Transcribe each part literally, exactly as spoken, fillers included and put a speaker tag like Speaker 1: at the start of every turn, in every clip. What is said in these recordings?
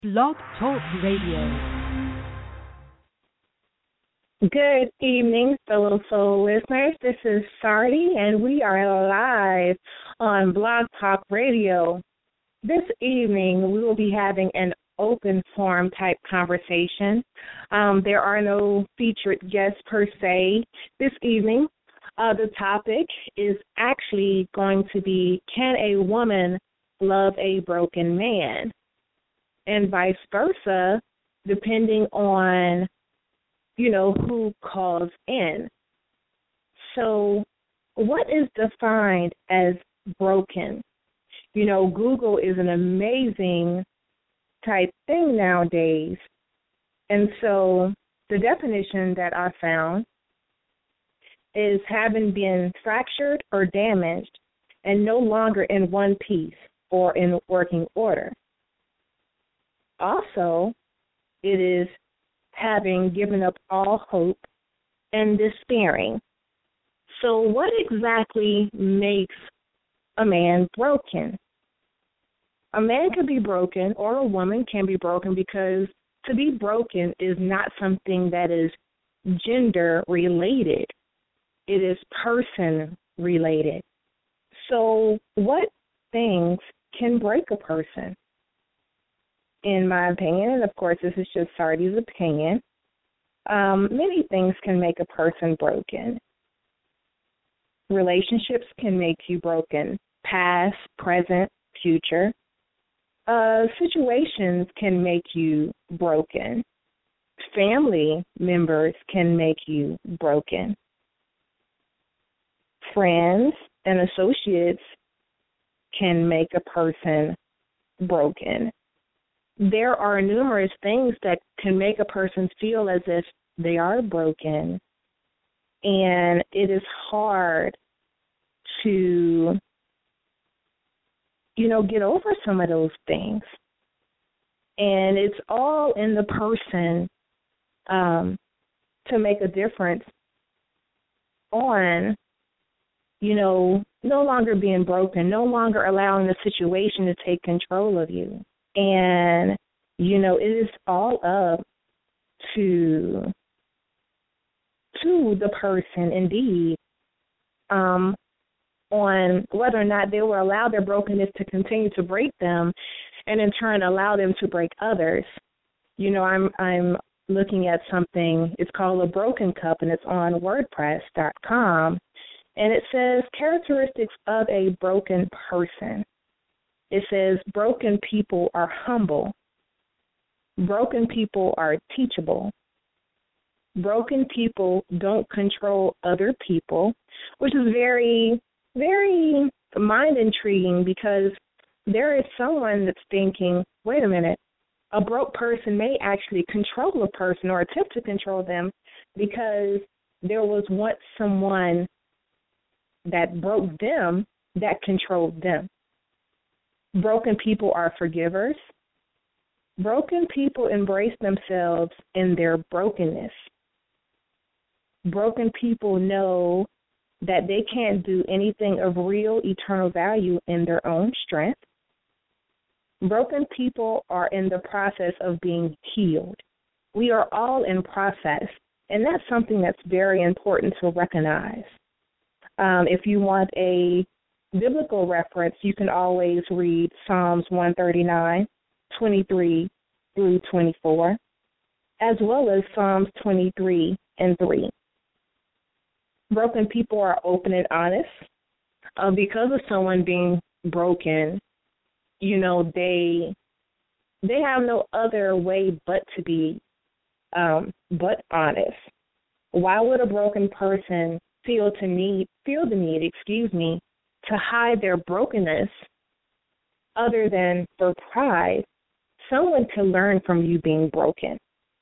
Speaker 1: Blog Talk Radio.
Speaker 2: Good evening, fellow soul listeners. This is Sardi, and we are live on Blog Talk Radio. This evening, we will be having an open forum type conversation. Um, there are no featured guests per se this evening. Uh, the topic is actually going to be, can a woman love a broken man? And vice versa, depending on, you know, who calls in. So what is defined as broken? You know, Google is an amazing type thing nowadays. And so the definition that I found is having been fractured or damaged and no longer in one piece or in working order. Also, it is having given up all hope and despairing. So what exactly makes a man broken? A man can be broken or a woman can be broken because to be broken is not something that is gender related. It is person related. So what things can break a person? In my opinion, and of course this is just Sardi's opinion, um, many things can make a person broken. Relationships can make you broken, past, present, future. Uh, situations can make you broken. Family members can make you broken. Friends and associates can make a person broken. There are numerous things that can make a person feel as if they are broken, and it is hard to, you know, get over some of those things. And it's all in the person um, to make a difference on, you know, no longer being broken, no longer allowing the situation to take control of you. And, you know, it is all up to to the person, indeed, um, on whether or not they will allow their brokenness to continue to break them and in turn allow them to break others. You know, I'm I'm looking at something, it's called A Broken Cup, and it's on WordPress dot com, and it says characteristics of a broken person. It says broken people are humble. Broken people are teachable. Broken people don't control other people, which is very, very mind intriguing because there is someone that's thinking, wait a minute, a broke person may actually control a person or attempt to control them because there was once someone that broke them that controlled them. Broken people are forgivers. Broken people embrace themselves in their brokenness. Broken people know that they can't do anything of real eternal value in their own strength. Broken people are in the process of being healed. We are all in process, and that's something that's very important to recognize. Um, if you want a biblical reference, you can always read Psalms one thirty-nine, twenty-three through twenty-four, as well as Psalms twenty-three and three. Broken people are open and honest. Uh, because of someone being broken, you know, they they have no other way but to be um, but honest. Why would a broken person feel to need feel the need, excuse me, to hide their brokenness other than for pride? Someone can learn from you being broken.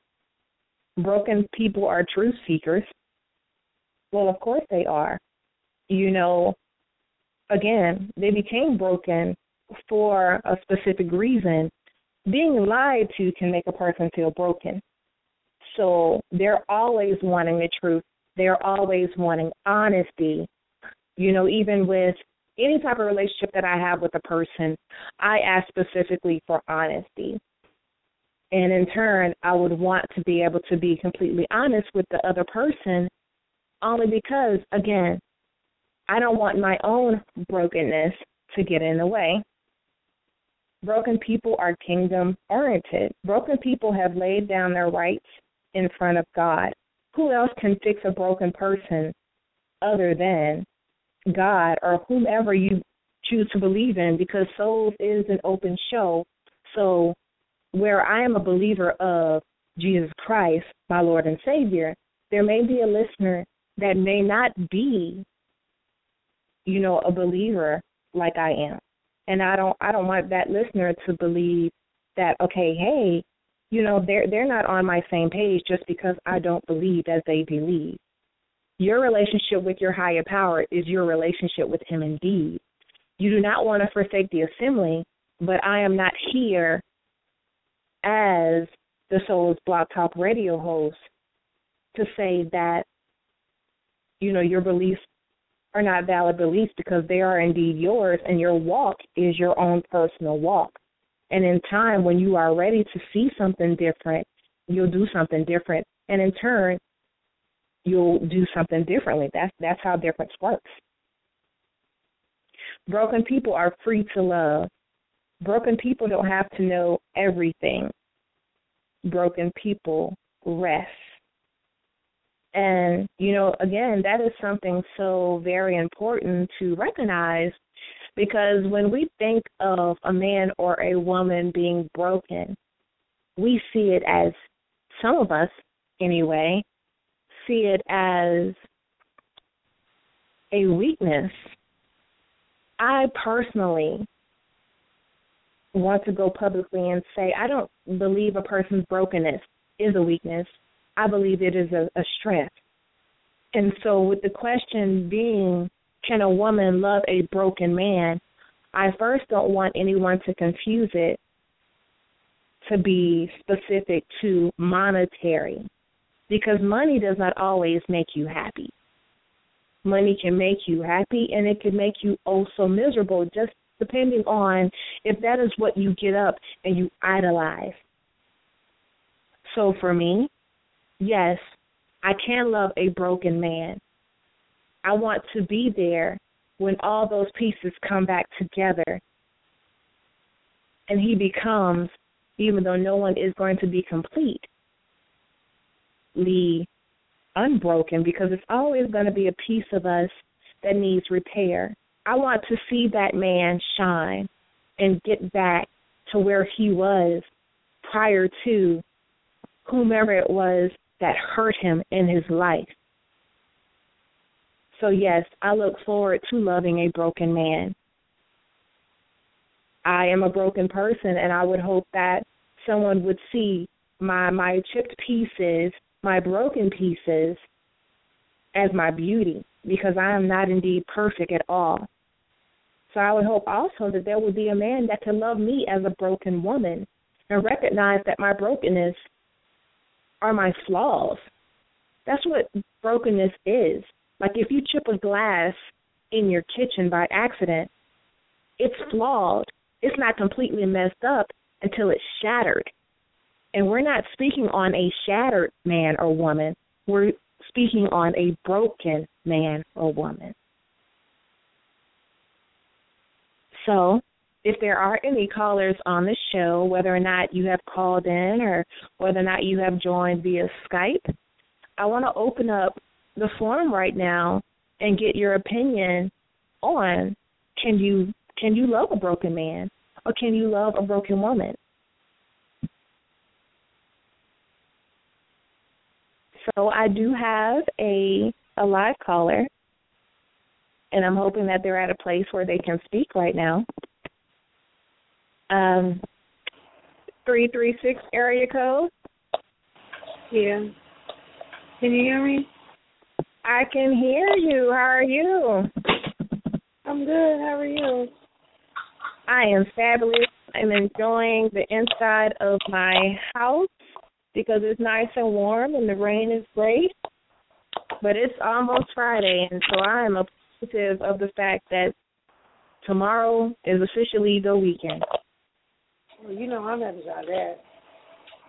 Speaker 2: Broken people are truth seekers. Well, of course they are. You know, again, they became broken for a specific reason. Being lied to can make a person feel broken. So they're always wanting the truth. They're always wanting honesty. You know, even with any type of relationship that I have with a person, I ask specifically for honesty. And in turn, I would want to be able to be completely honest with the other person only because, again, I don't want my own brokenness to get in the way. Broken people are kingdom-oriented. Broken people have laid down their rights in front of God. Who else can fix a broken person other than God or whomever you choose to believe in? Because Souls is an open show. So where I am a believer of Jesus Christ, my Lord and Savior, there may be a listener that may not be, you know, a believer like I am. And I don't I don't want that listener to believe that, okay, hey, you know, they're they're not on my same page just because I don't believe as they believe. Your relationship with your higher power is your relationship with him indeed. You do not want to forsake the assembly, but I am not here as the Souls Blog Talk radio host to say that, you know, your beliefs are not valid beliefs, because they are indeed yours, and your walk is your own personal walk. And in time, when you are ready to see something different, you'll do something different, and in turn, you'll do something differently. That's that's how difference works. Broken people are free to love. Broken people don't have to know everything. Broken people rest. And, you know, again, that is something so very important to recognize, because when we think of a man or a woman being broken, we see it as, some of us anyway, see it as a weakness. I personally want to go publicly and say I don't believe a person's brokenness is a weakness. I believe it is a, a strength. And so with the question being, can a woman love a broken man, I first don't want anyone to confuse it to be specific to monetary, because money does not always make you happy. Money can make you happy, and it can make you oh so miserable, just depending on if that is what you get up and you idolize. So for me, yes, I can love a broken man. I want to be there when all those pieces come back together and he becomes, even though no one is going to be completely unbroken, because it's always going to be a piece of us that needs repair. I want to see that man shine and get back to where he was prior to whomever it was that hurt him in his life. So, yes, I look forward to loving a broken man. I am a broken person, and I would hope that someone would see my my chipped pieces, my broken pieces, as my beauty, because I am not indeed perfect at all. So I would hope also that there would be a man that can love me as a broken woman and recognize that my brokenness are my flaws. That's what brokenness is. Like if you chip a glass in your kitchen by accident, it's flawed. It's not completely messed up until it's shattered. And we're not speaking on a shattered man or woman. We're speaking on a broken man or woman. So if there are any callers on the show, whether or not you have called in or whether or not you have joined via Skype, I want to open up the forum right now and get your opinion on, can you can you love a broken man or can you love a broken woman? So I do have a a live caller, and I'm hoping that they're at a place where they can speak right now. Um, three three six area code.
Speaker 3: Yeah. Can you hear me?
Speaker 2: I can hear you. How are you?
Speaker 3: I'm good. How are you?
Speaker 2: I am fabulous. I'm enjoying the inside of my house because it's nice and warm and the rain is great. But it's almost Friday, and so I am appreciative of the fact that tomorrow is officially the weekend.
Speaker 3: Well, you know I'm happy about that.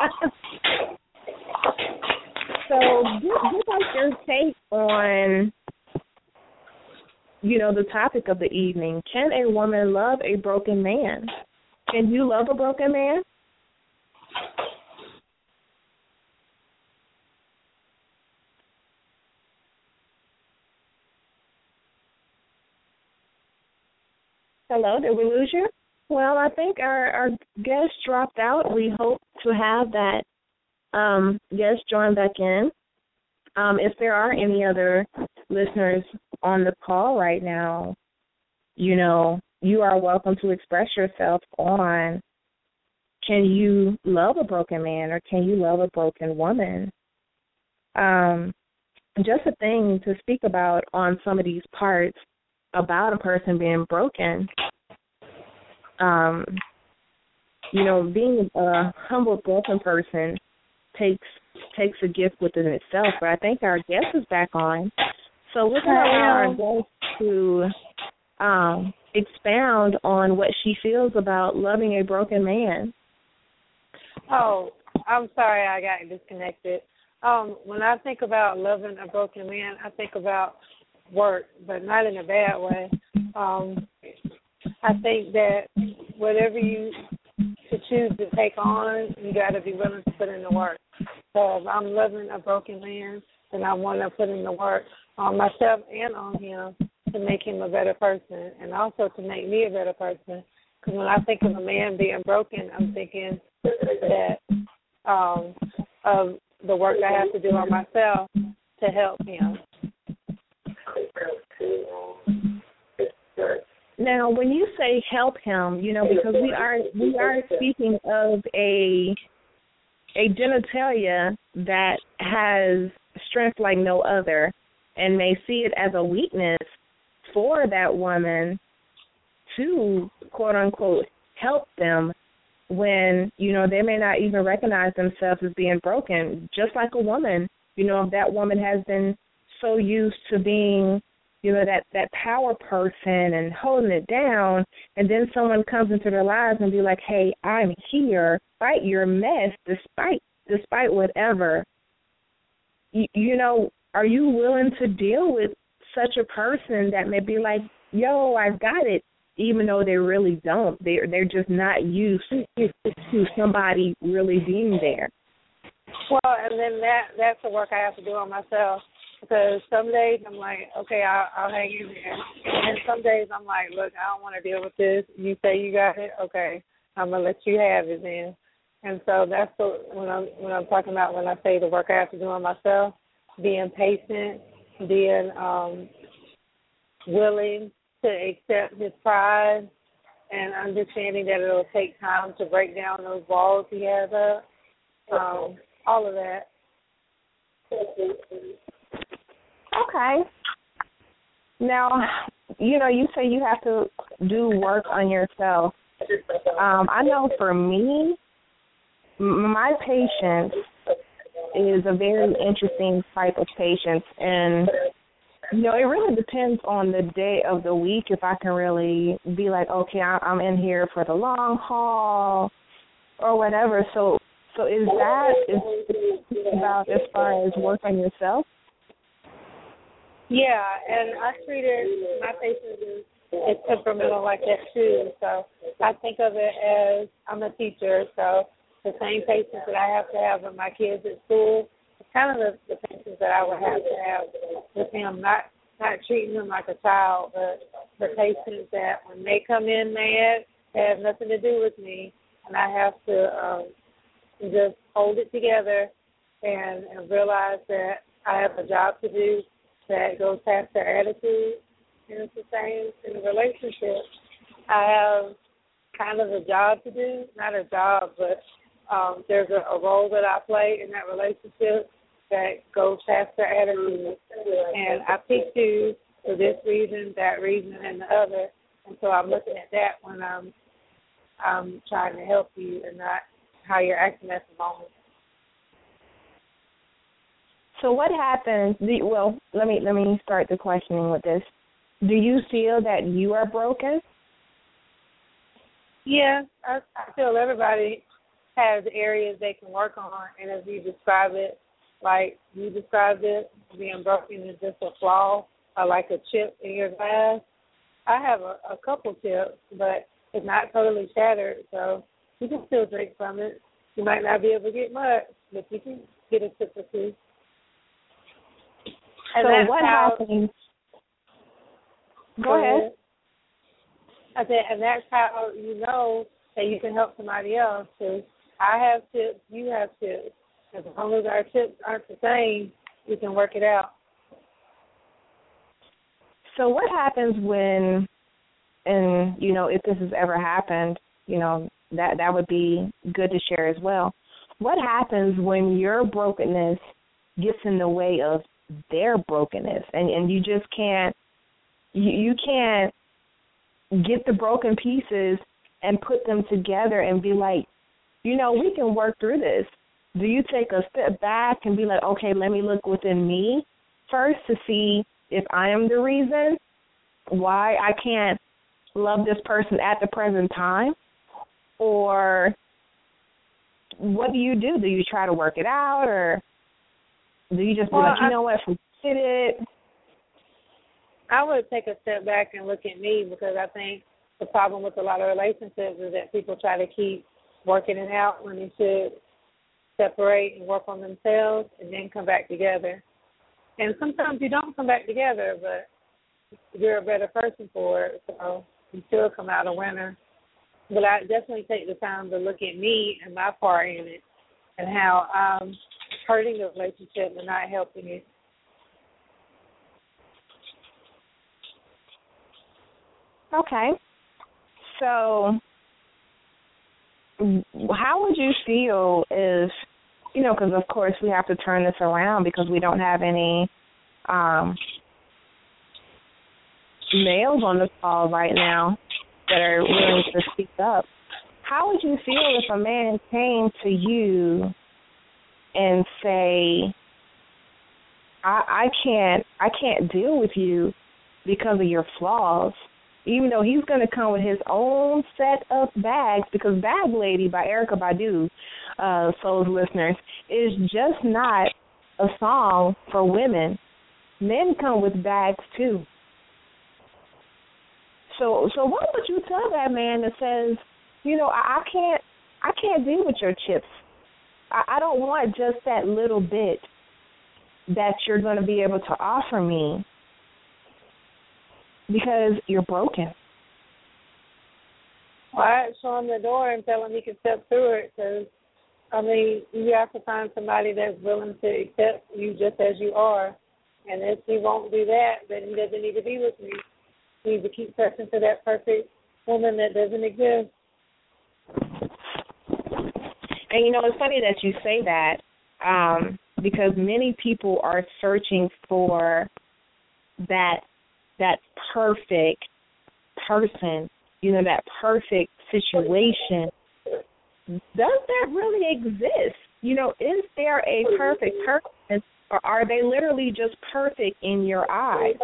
Speaker 2: So, give, give us your take on, you know, the topic of the evening. Can a woman love a broken man? Can you love a broken man? Hello, did we lose you? Well, I think our, our guest dropped out. We hope to have that um, guest join back in. Um, if there are any other listeners on the call right now, you know, you are welcome to express yourself on, can you love a broken man or can you love a broken woman? Um, just a thing to speak about on some of these parts about a person being broken. Um, you know, being a humble, broken person takes takes a gift within itself. But I think our guest is back on, so we're going to allow our guest to um, expound on what she feels about loving a broken man.
Speaker 3: Oh, I'm sorry I got disconnected. Um, when I think about loving a broken man, I think about work, but not in a bad way. Um, I think that whatever you to choose to take on, you got to be willing to put in the work. So if I'm loving a broken man, then I want to put in the work on myself and on him to make him a better person and also to make me a better person. Because when I think of a man being broken, I'm thinking that um, of the work I have to do on myself to help him.
Speaker 2: Now, when you say help him, you know, because we are we are speaking of a a genitalia that has strength like no other, and may see it as a weakness for that woman to quote unquote help them when, you know, they may not even recognize themselves as being broken. Just like a woman, you know, if that woman has been so used to being, you know, that, that power person and holding it down, and then someone comes into their lives and be like, hey, I'm here, fight your mess despite despite whatever. You, you know, are you willing to deal with such a person that may be like, yo, I've got it, even though they really don't. They're, they're just not used to somebody really being there.
Speaker 3: Well, and then that that's the work I have to do on myself. Because some days I'm like, okay, I'll, I'll hang in there. And some days I'm like, look, I don't want to deal with this. You say you got it, okay, I'm gonna let you have it then. And so that's the, when I'm when I'm talking about when I say the work I have to do on myself, being patient, being um, willing to accept his pride, and understanding that it'll take time to break down those walls he has up. Um, all of that.
Speaker 2: Okay. Now, you know, you say you have to do work on yourself. Um, I know for me, m- my patience is a very interesting type of patience. And, you know, it really depends on the day of the week if I can really be like, okay, I- I'm in here for the long haul or whatever. So, so is that is about as far as work on yourself?
Speaker 3: Yeah, and I treated my patients as, as temperamental like that too. So I think of it as I'm a teacher, so the same patience that I have to have with my kids at school, it's kind of the, the patience that I would have to have with him, not not treating him like a child, but the patience that when they come in mad, they have nothing to do with me, and I have to um, just hold it together and, and realize that I have a job to do that goes past their attitude, and it's the same in a relationship. I have kind of a job to do, not a job, but um, there's a, a role that I play in that relationship that goes past their attitude, and I picked you for this reason, that reason, and the other, and so I'm looking at that when I'm I'm trying to help you and not how you're acting at the moment.
Speaker 2: So what happens? Do you, well, let me let me start the questioning with this. Do you feel that you are broken?
Speaker 3: Yeah, I, I feel everybody has areas they can work on, and as you describe it, like you described it, being broken is just a flaw or like a chip in your glass. I have a, a couple chips, but it's not totally shattered, so you can still drink from it. You might not be able to get much, but you can get a sip or two. And
Speaker 2: so what
Speaker 3: how,
Speaker 2: happens? Go,
Speaker 3: go
Speaker 2: ahead.
Speaker 3: ahead. I said, and that's how you know that you can help somebody else. Because I have tips, you have tips. As long as our tips aren't the same, we can work it out.
Speaker 2: So what happens when, and, you know, if this has ever happened, you know, that, that would be good to share as well. What happens when your brokenness gets in the way of their brokenness and, and you just can't, you, you can't get the broken pieces and put them together and be like, you know, we can work through this. Do you take a step back and be like, okay, let me look within me first to see if I am the reason why I can't love this person at the present time? Or what do you do? Do you try to work it out, or do you just be
Speaker 3: well,
Speaker 2: like, you
Speaker 3: I,
Speaker 2: know what, forget it?
Speaker 3: I would take a step back and look at me, because I think the problem with a lot of relationships is that people try to keep working it out when they should separate and work on themselves and then come back together. And sometimes you don't come back together, but you're a better person for it, so you still come out a winner. But I definitely take the time to look at me and my part in it and how I'm hurting the relationship and not helping it.
Speaker 2: Okay. So how would you feel if, you know, because, of course, we have to turn this around because we don't have any um, males on the call right now that are willing to speak up. How would you feel if a man came to you and say, I, I can't I can't deal with you because of your flaws, even though he's going to come with his own set of bags, because Bag Lady by Erykah Badu, uh, Soul's listeners, is just not a song for women. Men come with bags too. So so what would you tell that man that says, you know, I, I can't I can't deal with your chips. I, I don't want just that little bit that you're going to be able to offer me because you're broken.
Speaker 3: Well, I'd show him the door and tell him he can step through it, because, I mean, you have to find somebody that's willing to accept you just as you are. And if he won't do that, then he doesn't need to be with me. He needs to keep searching for that perfect woman that doesn't exist.
Speaker 2: And, you know, it's funny that you say that um, because many people are searching for that that perfect person, you know, that perfect situation. Does that really exist? You know, is there a perfect person, or are they literally just perfect in your eyes?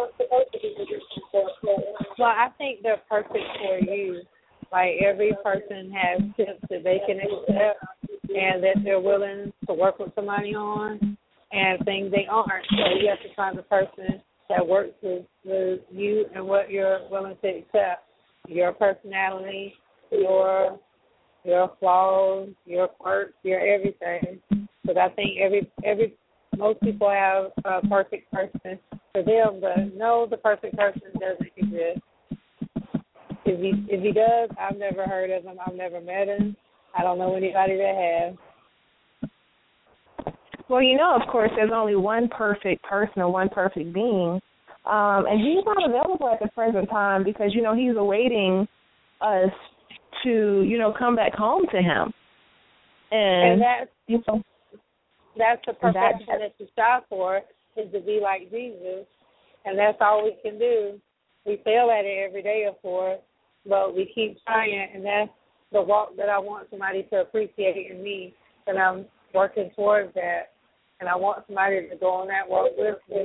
Speaker 3: Well, I think they're perfect for you. Like, every person has tips that they can accept and that they're willing to work with somebody on, and things they aren't. So you have to find the person that works with, with you and what you're willing to accept. Your personality, your your flaws, your quirks, your everything. Because I think every every most people have a perfect person for them, but no, the perfect person doesn't exist. If he if he does, I've never heard of him. I've never met him. I don't know anybody that has.
Speaker 2: Well, you know, of course, there's only one perfect person or one perfect being, um, and he's not available at the present time because, you know, he's awaiting us to, you know, come back home to him. And,
Speaker 3: and that's,
Speaker 2: you know,
Speaker 3: that's the perfection
Speaker 2: that,
Speaker 3: that you strive for, is to be like Jesus, and that's all we can do. We fail at it every day, of course, but we keep trying, and that's the walk that I want somebody to appreciate in me, and I'm working towards that. And I want somebody to go on that walk with me.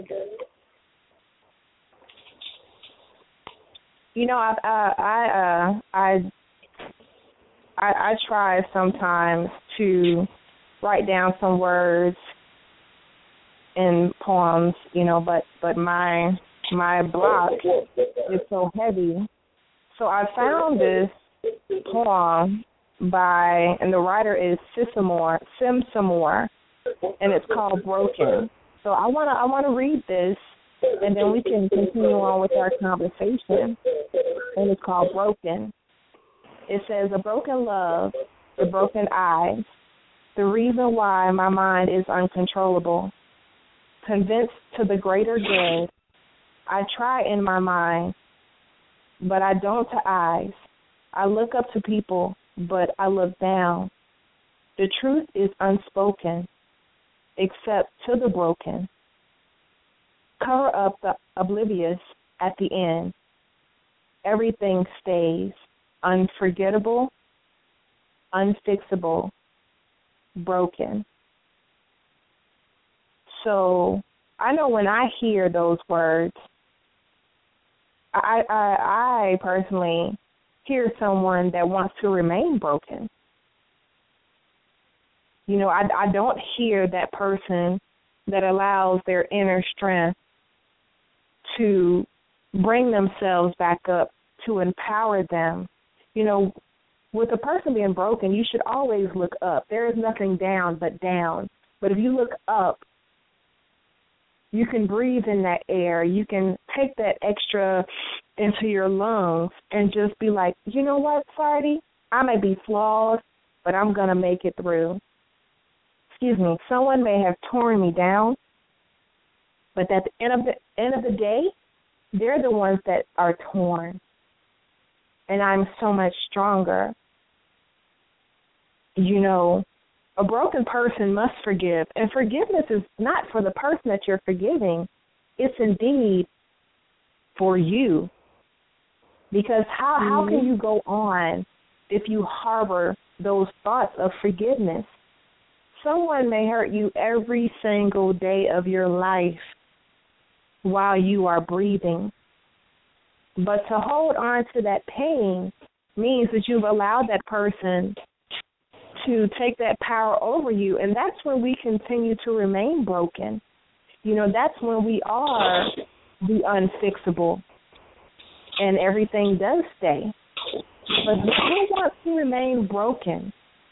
Speaker 2: You know, I I I uh, I, I I try sometimes to write down some words in poems, you know, but, but my my block is so heavy. So I found this poem by, and the writer is Sissamore, Sim Samore, and it's called Broken. So I wanna I wanna read this, and then we can continue on with our conversation. And it's called Broken. It says, a broken love, the broken eyes, the reason why my mind is uncontrollable. Convinced to the greater good, I try in my mind, but I don't to eyes. I look up to people, but I look down. The truth is unspoken, except to the broken. Cover up the oblivious at the end. Everything stays unforgettable, unfixable, broken. So I know when I hear those words, I, I, I personally hear someone that wants to remain broken. You know, I, I don't hear that person that allows their inner strength to bring themselves back up, to empower them. You know, with a person being broken, you should always look up. There is nothing down but down. But if you look up, you can breathe in that air. You can take that extra into your lungs and just be like, you know what, Sardi? I may be flawed, but I'm going to make it through. Excuse me. Someone may have torn me down, but at the end of the end of the day, they're the ones that are torn. And I'm so much stronger. You know, a broken person must forgive. And forgiveness is not for the person that you're forgiving. It's indeed for you. Because how, mm-hmm. how can you go on if you harbor those thoughts of forgiveness? Someone may hurt you every single day of your life while you are breathing. But to hold on to that pain means that you've allowed that person to take that power over you, and that's when we continue to remain broken. You know, that's when we are the unfixable, and everything does stay. But who wants to remain broken?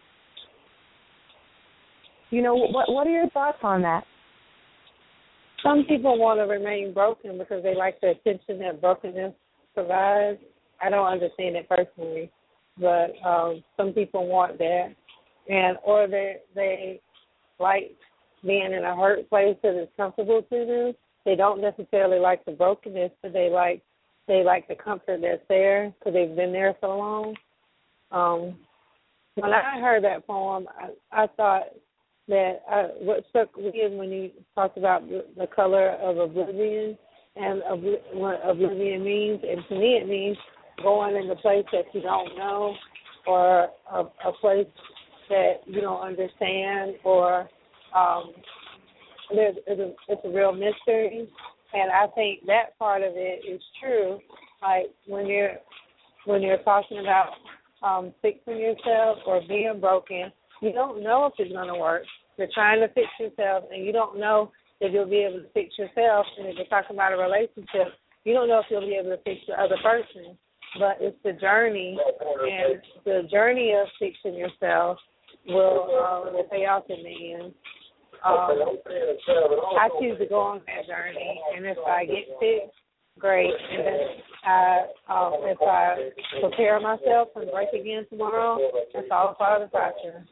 Speaker 2: You know, what what are your thoughts on that?
Speaker 3: Some people want to remain broken because they like the attention that brokenness provides. I don't understand it personally, but um, some people want that, and or they they like being in a hurt place that is comfortable to them. They don't necessarily like the brokenness, but they like they like the comfort that's there because they've been there so long. Um, when I heard that poem, I, I thought that I, what struck me is when you talked about the, the color of oblivion and obli- what oblivion means, and to me it means going in a place that you don't know, or a, a place that you don't understand, or um, there's, it's, a, it's a real mystery. And I think that part of it is true. Like when you're when you're talking about um, fixing yourself or being broken, you don't know if it's going to work. You're trying to fix yourself, and you don't know if you'll be able to fix yourself. And if you're talking about a relationship, you don't know if you'll be able to fix the other person. But it's the journey, and the journey of fixing yourself will, uh, will pay off in the end. Um, I choose to go on that journey, and if I get fixed, great. And then I, um, if I prepare myself and break again tomorrow, that's all part of the process.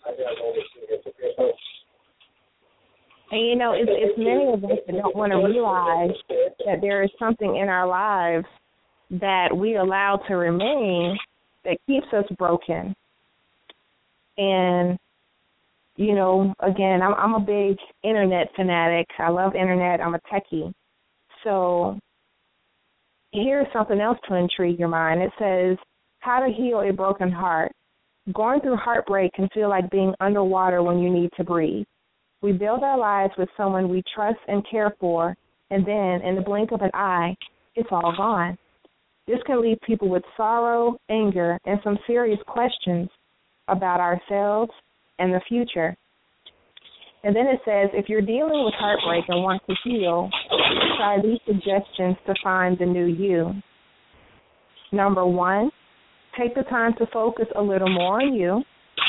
Speaker 2: And, you know, it's, it's many of us that don't want to realize that there is something in our lives that we allow to remain that keeps us broken. And, you know, again, I'm, I'm a big internet fanatic. I love internet. I'm a techie. So here's something else to intrigue your mind. It says, how to heal a broken heart. Going through heartbreak can feel like being underwater when you need to breathe. We build our lives with someone we trust and care for, and then, in the blink of an eye, it's all gone. This can leave people with sorrow, anger, and some serious questions about ourselves and the future. And then it says, if you're dealing with heartbreak and want to heal, try these suggestions to find the new you. Number one, take the time to focus a little more on you.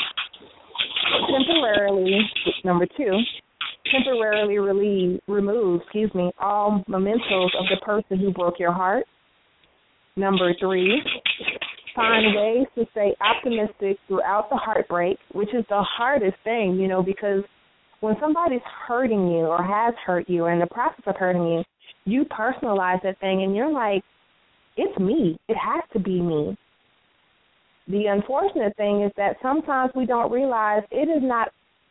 Speaker 2: Temporarily, number two, temporarily relieve, remove, excuse me, all mementos of the person who broke your heart. Number three, find ways to stay optimistic throughout the heartbreak, which is the hardest thing, you know, because when somebody's hurting you or has hurt you or in the process of hurting you, you personalize that thing and you're like, it's me. It has to be me. The unfortunate thing is that sometimes we don't realize it is not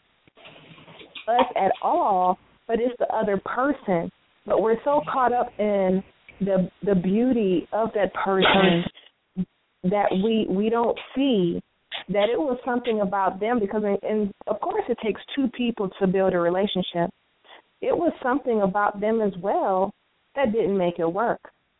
Speaker 2: us at all, but it's the other person. But we're so caught up in the the beauty of that person that we we don't see that it was something about them, because, and of course it takes two people to build a relationship. It was something about them as well that didn't make it work.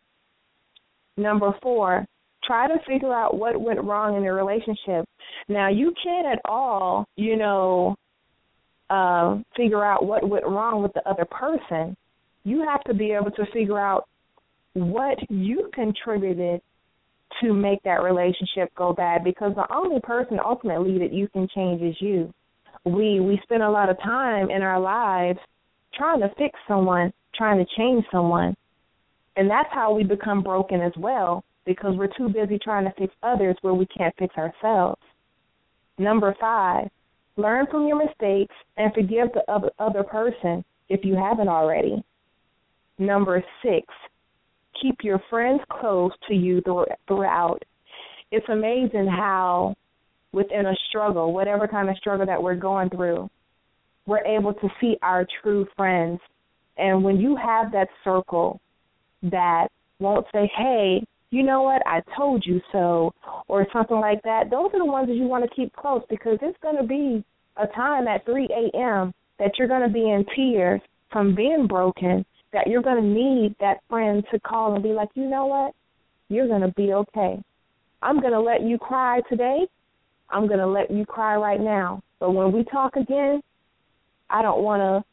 Speaker 2: Number four, try to figure out what went wrong in the relationship. Now, you can't at all, you know, uh, figure out what went wrong with the other person. You have to be able to figure out what you contributed to make that relationship go bad, because the only person ultimately that you can change is you. We we spend a lot of time in our lives trying to fix someone, trying to change someone, and that's how we become broken as well, because we're too busy trying to fix others where we can't fix ourselves. Number five, learn from your mistakes and forgive the other, other person if you haven't already. Number six, keep your friends close to you throughout. It's amazing how within a struggle, whatever kind of struggle that we're going through, we're able to see our true friends. And when you have that circle that won't say, hey, you know what, I told you so, or something like that, those are the ones that you want to keep close, because it's going to be a time at three a.m. that you're going to be in tears from being broken, that you're going to need that friend to call and be like, you know what, you're going to be okay. I'm going to let you cry today. I'm going to let you cry right now. But when we talk again, I don't want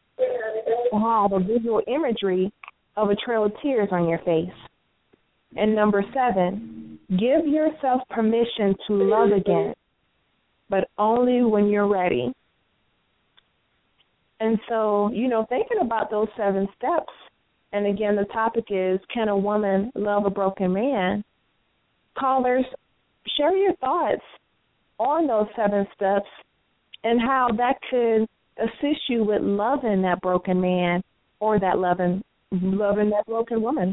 Speaker 2: to have a visual imagery of a trail of tears on your face. And number seven, give yourself permission to love again, but only when you're ready. And so, you know, thinking about those seven steps, and again, the topic is, can a woman love a broken man? Callers, share your thoughts on those seven steps and how that could assist you with loving that broken man or that loving, loving that broken woman.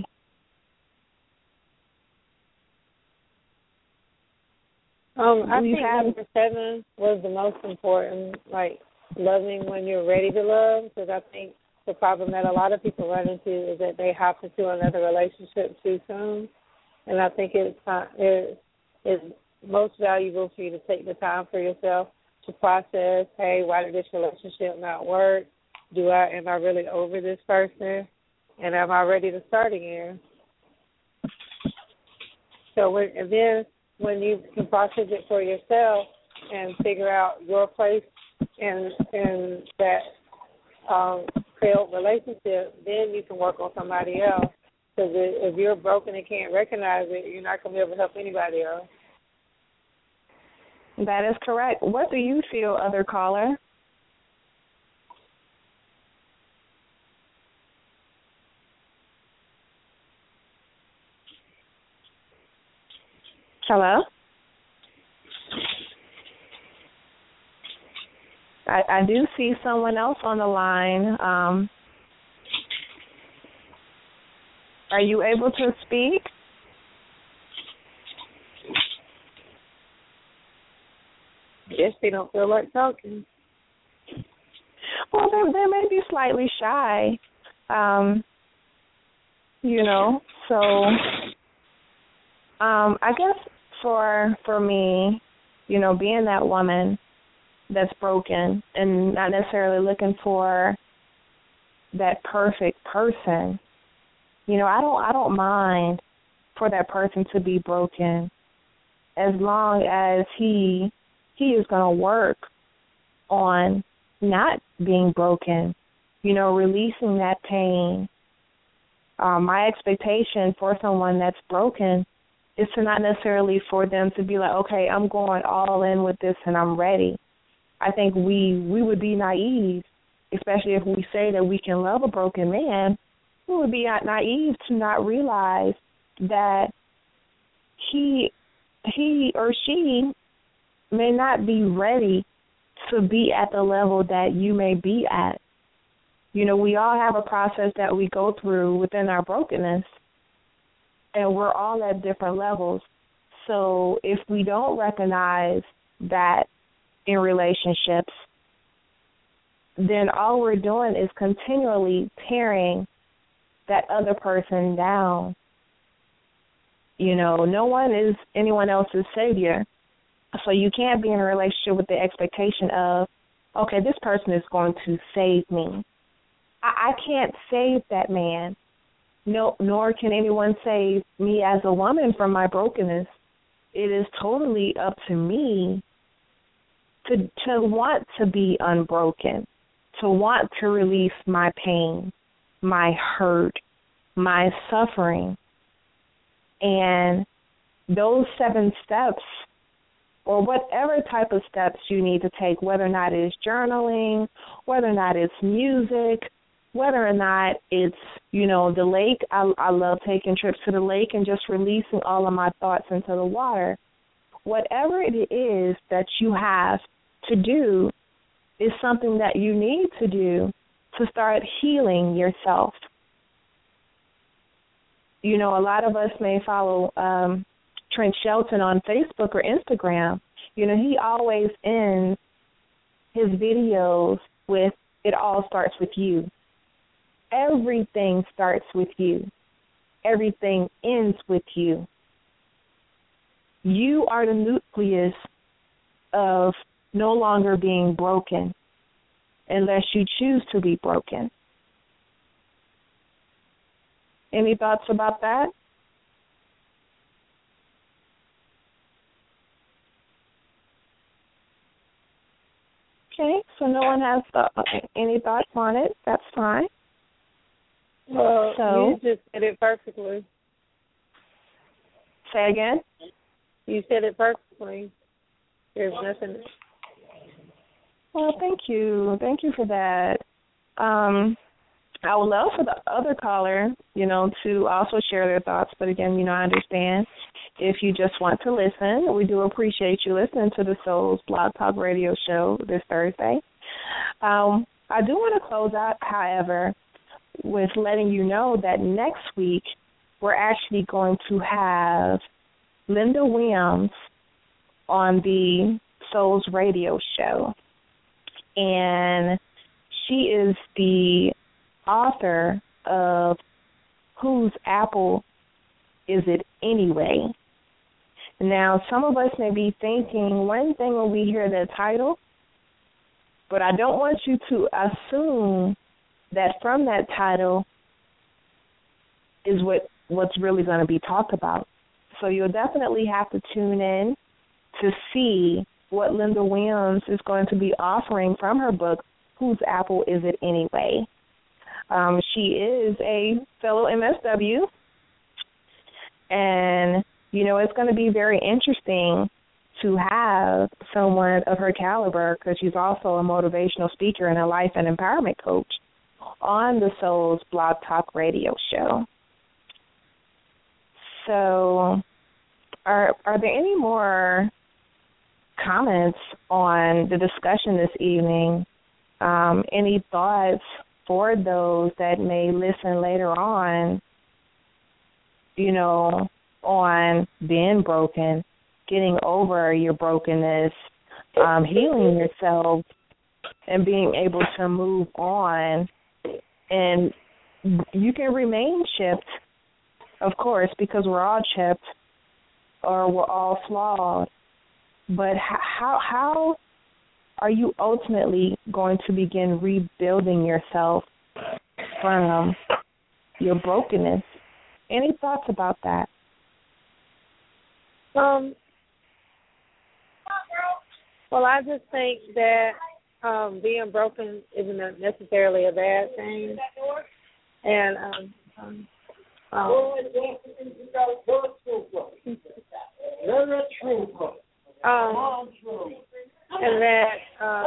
Speaker 3: Um, I
Speaker 2: Do you
Speaker 3: think
Speaker 2: have-
Speaker 3: number seven was the most important, like loving when you're ready to love, because I think the problem that a lot of people run into is that they hop into another relationship too soon, and I think it's uh, it is most valuable for you to take the time for yourself to process, hey, why did this relationship not work? Do I am I really over this person, and am I ready to start again? So when, and then when you can process it for yourself and figure out your place in in that um, failed relationship, then you can work on somebody else. Because if you're broken and can't recognize it, you're not going to be able to help anybody else.
Speaker 2: That is correct. What do you feel, other caller? Hello? I, I do see someone else on the line. Um, are you able to speak?
Speaker 3: Yes, they don't feel like talking.
Speaker 2: Well, they, they may be slightly shy, um, you know. So um, I guess for for me, you know, being that woman that's broken and not necessarily looking for that perfect person, you know, I don't I don't mind for that person to be broken as long as he he is going to work on not being broken, you know, releasing that pain. Um, my expectation for someone that's broken is to not necessarily for them to be like, okay, I'm going all in with this and I'm ready. I think we we would be naive, especially if we say that we can love a broken man. We would be naive to not realize that he he or she may not be ready to be at the level that you may be at. You know, we all have a process that we go through within our brokenness, and we're all at different levels. So if we don't recognize that in relationships, then all we're doing is continually tearing that other person down. You know, no one is anyone else's savior. So you can't be in a relationship with the expectation of, okay, this person is going to save me. I, I can't save that man. No, nor can anyone save me as a woman from my brokenness. It is totally up to me to to want to be unbroken, to want to release my pain, my hurt, my suffering. And those seven steps, or whatever type of steps you need to take, whether or not it's journaling, whether or not it's music, whether or not it's, you know, the lake. I, I love taking trips to the lake and just releasing all of my thoughts into the water. Whatever it is that you have to do is something that you need to do to start healing yourself. You know, a lot of us may follow um, Trent Shelton on Facebook or Instagram. You know, he always ends his videos with, it all starts with you. Everything starts with you. Everything ends with you. You are the nucleus of no longer being broken unless you choose to be broken. Any thoughts about that? Okay, so no one has th- any thoughts on it. That's fine.
Speaker 3: Well,
Speaker 2: so,
Speaker 3: you just said it perfectly.
Speaker 2: Say again?
Speaker 3: You said it perfectly. There's nothing.
Speaker 2: Well, thank you. Thank you for that. Um, I would love for the other caller, you know, to also share their thoughts. But again, you know, I understand if you just want to listen. We do appreciate you listening to the Souls Blog Talk Radio Show this Thursday. Um, I do want to close out, however, with letting you know that next week we're actually going to have Linda Williams on the Souls Radio Show. And she is the author of Whose Apple Is It Anyway? Now, some of us may be thinking one thing when we hear the title, but I don't want you to assume that from that title is what, what's really going to be talked about. So you'll definitely have to tune in to see what Linda Williams is going to be offering from her book, Whose Apple Is It Anyway? Um, she is a fellow M S W, and, you know, it's going to be very interesting to have someone of her caliber, because she's also a motivational speaker and a life and empowerment coach, on the Souls Blog Talk Radio Show. So are are there any more comments on the discussion this evening? Um, any thoughts for those that may listen later on, you know, on being broken, getting over your brokenness, um, healing yourself, and being able to move on? And you can remain chipped, of course, because we're all chipped or we're all flawed. But how how are you ultimately going to begin rebuilding yourself from your brokenness? Any thoughts about that?
Speaker 3: Um. Well, I just think that um, being broken isn't necessarily a bad thing. And um, um, um, um, and that uh,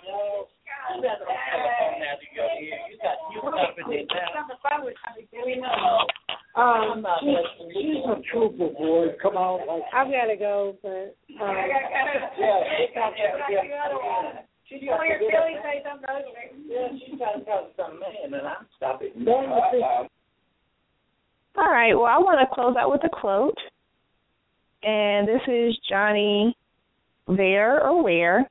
Speaker 3: um,
Speaker 4: she's a trooper, boy. Come on, like
Speaker 3: I've got to go, but um,
Speaker 4: yeah, she's got to
Speaker 3: say something.
Speaker 4: Yeah, she's got to talk to some man, and I'm stopping.
Speaker 2: All right, well, I want to close out with a quote. And this is Johnny There or Where.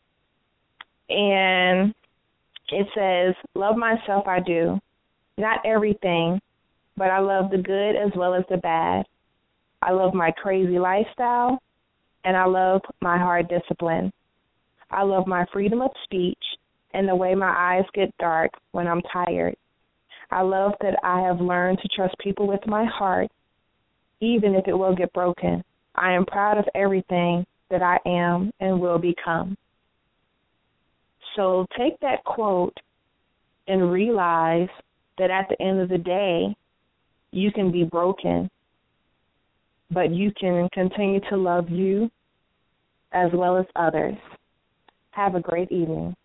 Speaker 2: And it says, love myself I do. Not everything, but I love the good as well as the bad. I love my crazy lifestyle, and I love my hard discipline. I love my freedom of speech and the way my eyes get dark when I'm tired. I love that I have learned to trust people with my heart, even if it will get broken. I am proud of everything that I am and will become. So take that quote and realize that at the end of the day, you can be broken, but you can continue to love you as well as others. Have a great evening.